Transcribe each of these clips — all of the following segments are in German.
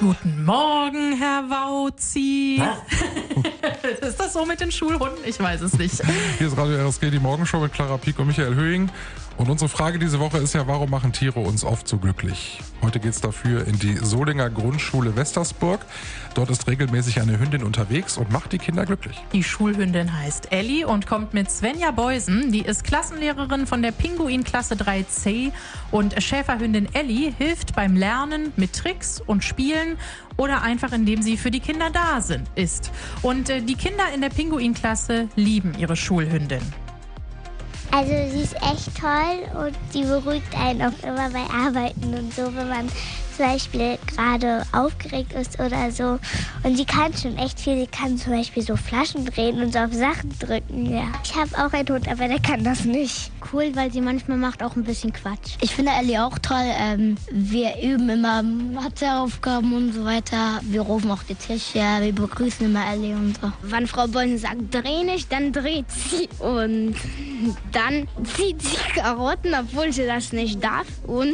Guten Morgen, Herr Wauzi. Ist das so mit den Schulhunden? Ich weiß es nicht. Hier ist Radio RSG, die Morgenshow mit Clara Pieck und Michael Höhing. Und unsere Frage diese Woche ist ja, warum machen Tiere uns oft so glücklich? Heute geht's dafür in die Solinger Grundschule Westersburg. Dort ist regelmäßig eine Hündin unterwegs und macht die Kinder glücklich. Die Schulhündin heißt Elli und kommt mit Svenja Beusen. Die ist Klassenlehrerin von der Pinguin-Klasse 3C. Und Schäferhündin Elli hilft beim Lernen mit Tricks und Spielen oder einfach indem sie für die Kinder da ist. Und die Kinder in der Pinguin-Klasse lieben ihre Schulhündin. Also sie ist echt toll und sie beruhigt einen auch immer bei Arbeiten und so, wenn man zum Beispiel gerade aufgeregt ist oder so. Und sie kann schon echt viel. Sie kann zum Beispiel so Flaschen drehen und so auf Sachen drücken, ja. Ich habe auch einen Hund, aber der kann das nicht. Cool, weil sie manchmal macht auch ein bisschen Quatsch. Ich finde Elli auch toll. Wir üben immer Matheaufgaben und so weiter. Wir rufen auch die Tische, wir begrüßen immer Elli und so. Wenn Frau Beusen sagt, dreh nicht, dann dreht sie. Und dann zieht sie Karotten, obwohl sie das nicht darf.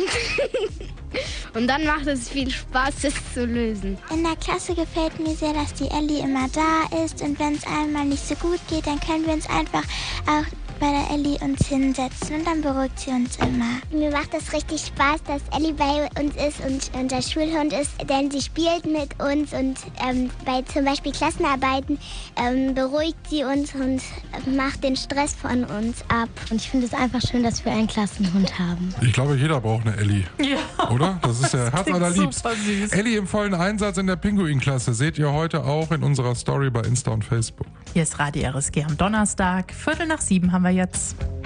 Und dann macht es viel Spaß, es zu lösen. In der Klasse gefällt mir sehr, dass die Elli immer da ist. Und wenn es einmal nicht so gut geht, dann können wir uns einfach auch bei der Elli uns hinsetzen und dann beruhigt sie uns immer. Mir macht es richtig Spaß, dass Elli bei uns ist und unser Schulhund ist, denn sie spielt mit uns und bei zum Beispiel Klassenarbeiten beruhigt sie uns und macht den Stress von uns ab. Und ich finde es einfach schön, dass wir einen Klassenhund haben. Ich glaube, jeder braucht eine Elli. Ja. Oder? Das ist der Herz allerliebst. Elli im vollen Einsatz in der Pinguin-Klasse seht ihr heute auch in unserer Story bei Insta und Facebook. Hier ist Radio RSG am Donnerstag. 6:45 haben wir jetzt.